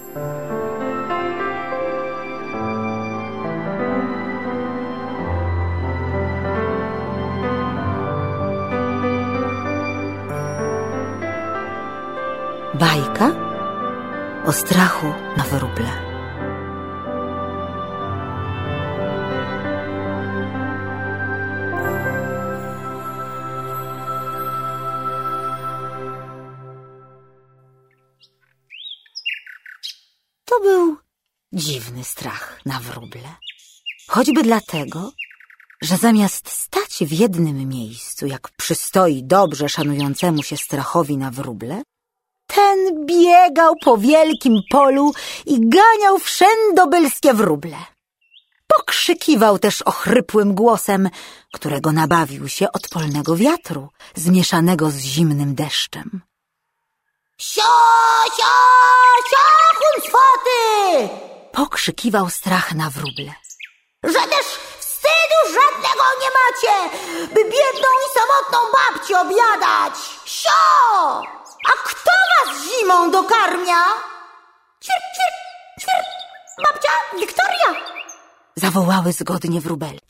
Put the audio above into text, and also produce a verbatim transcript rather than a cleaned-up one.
Bajka o strachu na wróble. To był dziwny strach na wróble. Choćby dlatego, że zamiast stać w jednym miejscu, jak przystoi dobrze szanującemu się strachowi na wróble, ten biegał po wielkim polu i ganiał wszędobylskie wróble. Pokrzykiwał też ochrypłym głosem, którego nabawił się od polnego wiatru, zmieszanego z zimnym deszczem. Sio, sio, sio, huncwoty! Pokrzykiwał strach na wróble. Że też wstydu żadnego nie macie, by biedną i samotną babcię obiadać! Sio! A kto was zimą dokarmia? Cierp, cierp, cierp, babcia Wiktoria! Zawołały zgodnie wróbelki.